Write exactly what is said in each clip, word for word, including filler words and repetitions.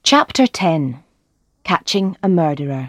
Chapter ten. Catching a Murderer.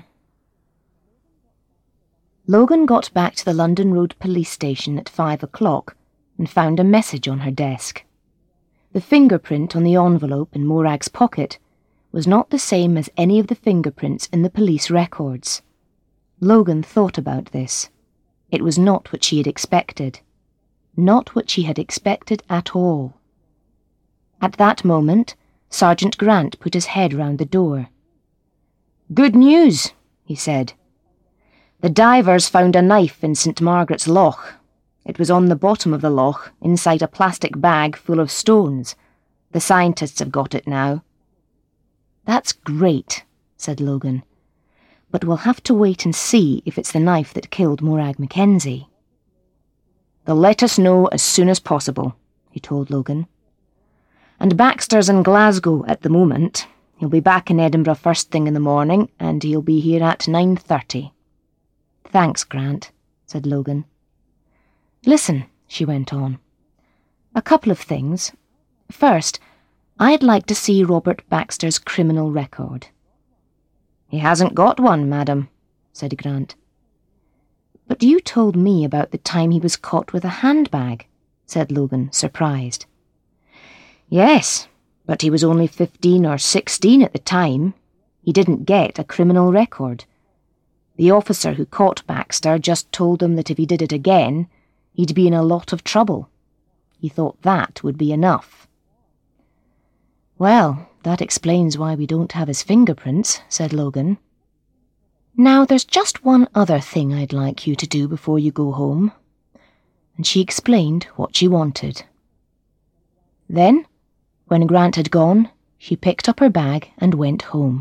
Logan got back to the London Road police station at five o'clock and found a message on her desk. The fingerprint on the envelope in Morag's pocket was not the same as any of the fingerprints in the police records. Logan thought about this. It was not what she had expected. Not what she had expected at all. At that moment, Sergeant Grant put his head round the door. "Good news," he said. "The divers found a knife in Saint Margaret's Loch. It was on the bottom of the loch, inside a plastic bag full of stones. The scientists have got it now." "That's great," said Logan. "But we'll have to wait and see if it's the knife that killed Morag Mackenzie." "They'll let us know as soon as possible," he told Logan. "And Baxter's in Glasgow at the moment. He'll be back in Edinburgh first thing in the morning, and he'll be here at nine thirty. "Thanks, Grant," said Logan. "Listen," she went on. "A couple of things. First, I'd like to see Robert Baxter's criminal record." "He hasn't got one, madam," said Grant. "But you told me about the time he was caught with a handbag," said Logan, surprised. "Yes, but he was only fifteen or sixteen at the time. He didn't get a criminal record. The officer who caught Baxter just told him that if he did it again, he'd be in a lot of trouble. He thought that would be enough." "Well, that explains why we don't have his fingerprints," said Logan. "Now there's just one other thing I'd like you to do before you go home." And she explained what she wanted. Then, when Grant had gone, she picked up her bag and went home.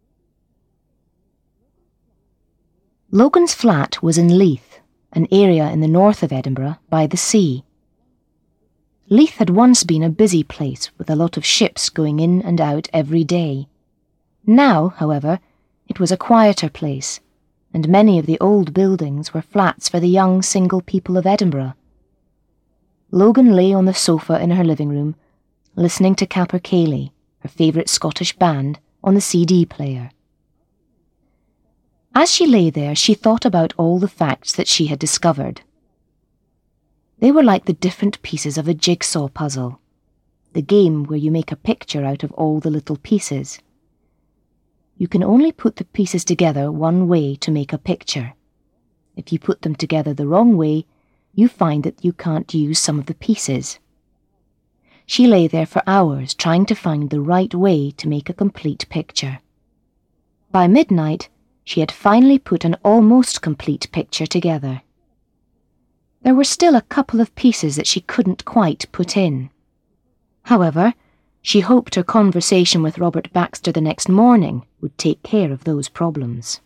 Logan's flat was in Leith, an area in the north of Edinburgh by the sea. Leith had once been a busy place with a lot of ships going in and out every day. Now, however, it was a quieter place, and many of the old buildings were flats for the young single people of Edinburgh. Logan lay on the sofa in her living room, listening to Capercaillie, her favourite Scottish band, on the C D player. As she lay there, she thought about all the facts that she had discovered. They were like the different pieces of a jigsaw puzzle, the game where you make a picture out of all the little pieces. You can only put the pieces together one way to make a picture. If you put them together the wrong way, you find that you can't use some of the pieces. She lay there for hours trying to find the right way to make a complete picture. By midnight, she had finally put an almost complete picture together. There were still a couple of pieces that she couldn't quite put in. However, she hoped her conversation with Robert Baxter the next morning would take care of those problems.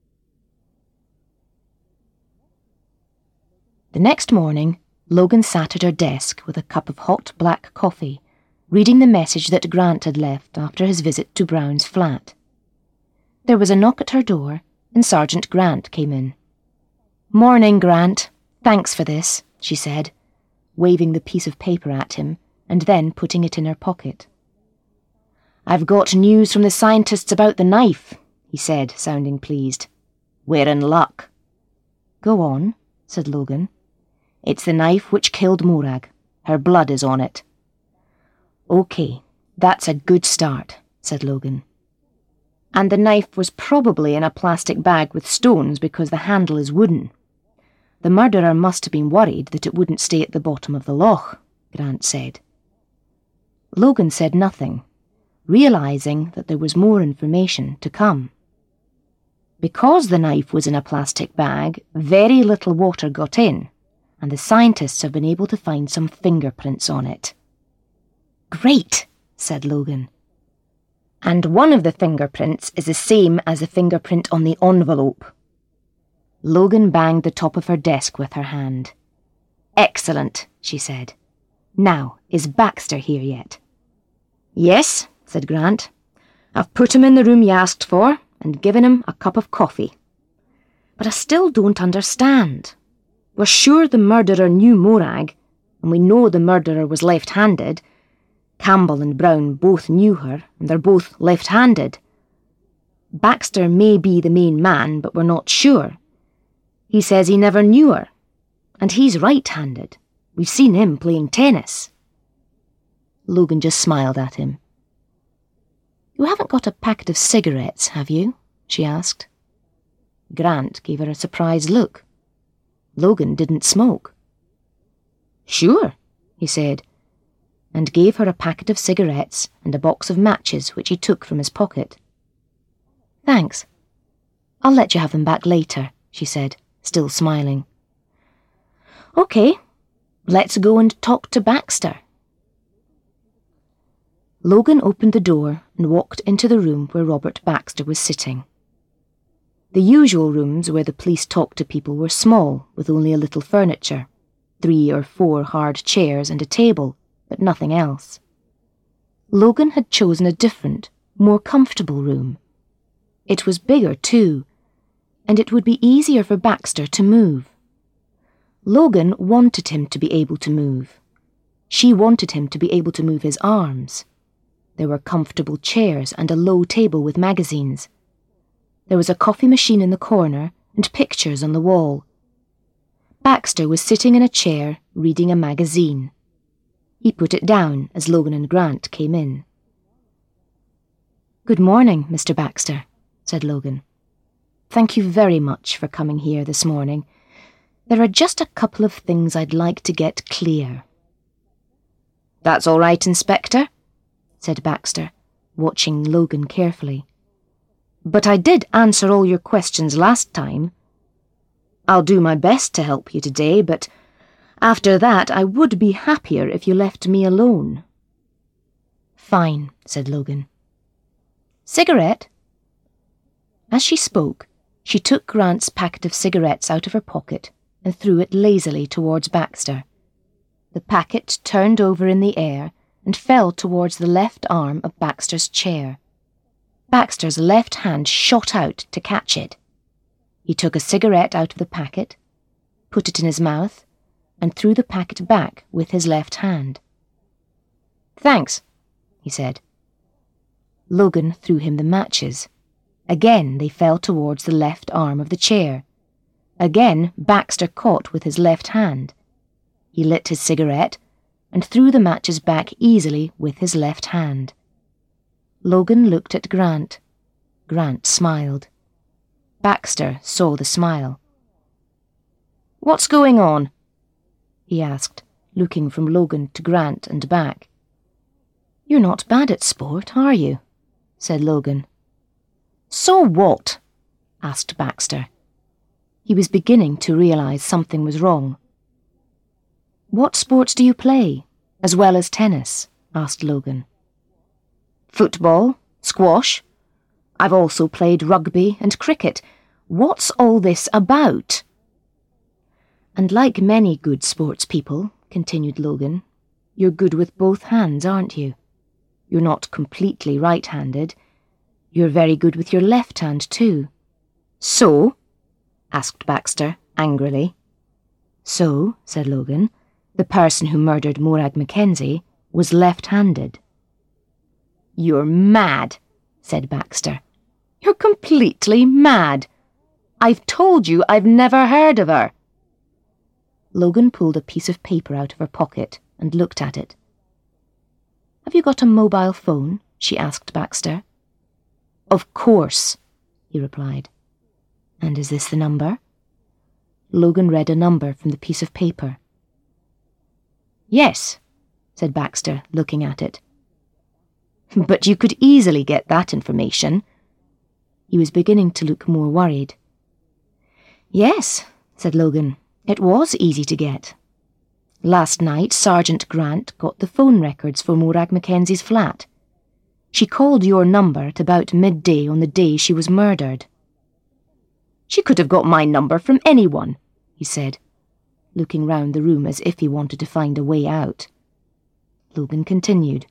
The next morning, Logan sat at her desk with a cup of hot black coffee, reading the message that Grant had left after his visit to Brown's flat. There was a knock at her door, and Sergeant Grant came in. "Morning, Grant. Thanks for this," she said, waving the piece of paper at him and then putting it in her pocket. "I've got news from the scientists about the knife," he said, sounding pleased. "We're in luck." "Go on," said Logan. "It's the knife which killed Morag. Her blood is on it." "OK, that's a good start," said Logan. "And the knife was probably in a plastic bag with stones because the handle is wooden. The murderer must have been worried that it wouldn't stay at the bottom of the loch," Grant said. Logan said nothing, realising that there was more information to come. Because the knife was in a plastic bag, very little water got in, and the scientists have been able to find some fingerprints on it. "Great," said Logan. "And one of the fingerprints is the same as the fingerprint on the envelope." Logan banged the top of her desk with her hand. "Excellent," she said. "Now, is Baxter here yet?" "Yes," said Grant. "I've put him in the room you asked for and given him a cup of coffee. But I still don't understand. We're sure the murderer knew Morag, and we know the murderer was left-handed. Campbell and Brown both knew her, and they're both left-handed. Baxter may be the main man, but we're not sure. He says he never knew her, and he's right-handed. We've seen him playing tennis." Logan just smiled at him. "You haven't got a packet of cigarettes, have you?" she asked. Grant gave her a surprised look. Logan didn't smoke. "Sure," he said, and gave her a packet of cigarettes and a box of matches which he took from his pocket. "Thanks. I'll let you have them back later," she said, still smiling. "OK, let's go and talk to Baxter." Logan opened the door and walked into the room where Robert Baxter was sitting. The usual rooms where the police talked to people were small, with only a little furniture, three or four hard chairs and a table, but nothing else. Logan had chosen a different, more comfortable room. It was bigger too, and it would be easier for Baxter to move. Logan wanted him to be able to move. She wanted him to be able to move his arms. There were comfortable chairs and a low table with magazines. There was a coffee machine in the corner and pictures on the wall. Baxter was sitting in a chair reading a magazine. He put it down as Logan and Grant came in. "Good morning, Mister Baxter," said Logan. "Thank you very much for coming here this morning. There are just a couple of things I'd like to get clear." "That's all right, Inspector," said Baxter, watching Logan carefully. "But I did answer all your questions last time. I'll do my best to help you today, but after that I would be happier if you left me alone." "Fine," said Logan. "Cigarette?" As she spoke, she took Grant's packet of cigarettes out of her pocket and threw it lazily towards Baxter. The packet turned over in the air and fell towards the left arm of Baxter's chair. Baxter's left hand shot out to catch it. He took a cigarette out of the packet, put it in his mouth, and threw the packet back with his left hand. "Thanks," he said. Logan threw him the matches. Again they fell towards the left arm of the chair. Again Baxter caught with his left hand. He lit his cigarette and threw the matches back easily with his left hand. Logan looked at Grant. Grant smiled. Baxter saw the smile. "What's going on?" he asked, looking from Logan to Grant and back. "You're not bad at sport, are you?" said Logan. "So what?" asked Baxter. He was beginning to realise something was wrong. "What sports do you play, as well as tennis?" asked Logan. "Football, squash. I've also played rugby and cricket. What's all this about?" "And like many good sports people," continued Logan, "you're good with both hands, aren't you? You're not completely right-handed. You're very good with your left hand too." "So?" asked Baxter angrily. "So," said Logan, "the person who murdered Morag Mackenzie was left-handed." "You're mad," said Baxter. "You're completely mad. I've told you I've never heard of her." Logan pulled a piece of paper out of her pocket and looked at it. "Have you got a mobile phone?" she asked Baxter. "Of course," he replied. "And is this the number?" Logan read a number from the piece of paper. "Yes," said Baxter, looking at it. "But you could easily get that information." He was beginning to look more worried. "Yes," said Logan, "it was easy to get. Last night Sergeant Grant got the phone records for Morag Mackenzie's flat. She called your number at about midday on the day she was murdered." "She could have got my number from anyone," he said, looking round the room as if he wanted to find a way out. Logan continued.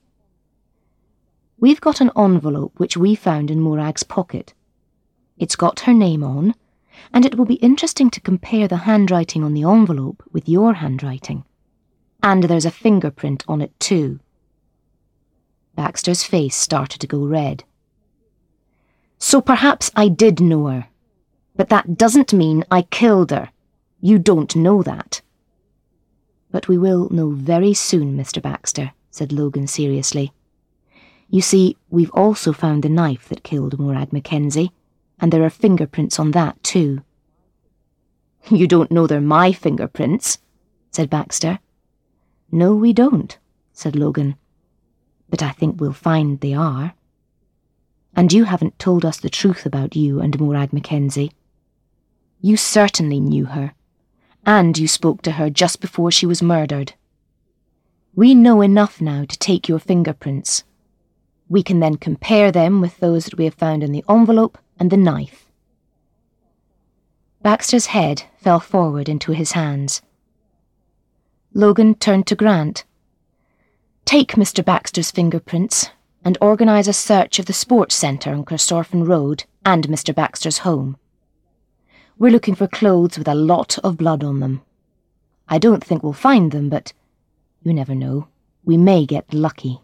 "We've got an envelope which we found in Morag's pocket. It's got her name on, and it will be interesting to compare the handwriting on the envelope with your handwriting. And there's a fingerprint on it too." Baxter's face started to go red. So perhaps I did know her, but that doesn't mean I killed her. You don't know that. But we will know very soon, Mister Baxter, said Logan seriously. You see, we've also found the knife that killed Morag Mackenzie, and there are fingerprints on that too. You don't know they're my fingerprints, said Baxter. No, we don't, said Logan. But I think we'll find they are. And you haven't told us the truth about you and Morag Mackenzie. You certainly knew her, and you spoke to her just before she was murdered. We know enough now to take your fingerprints. We can then compare them with those that we have found in the envelope and the knife. Baxter's head fell forward into his hands. Logan turned to Grant. Take Mister Baxter's fingerprints and organise a search of the sports centre on Corstorphine Road and Mister Baxter's home. We're looking for clothes with a lot of blood on them. I don't think we'll find them, but you never know. We may get lucky.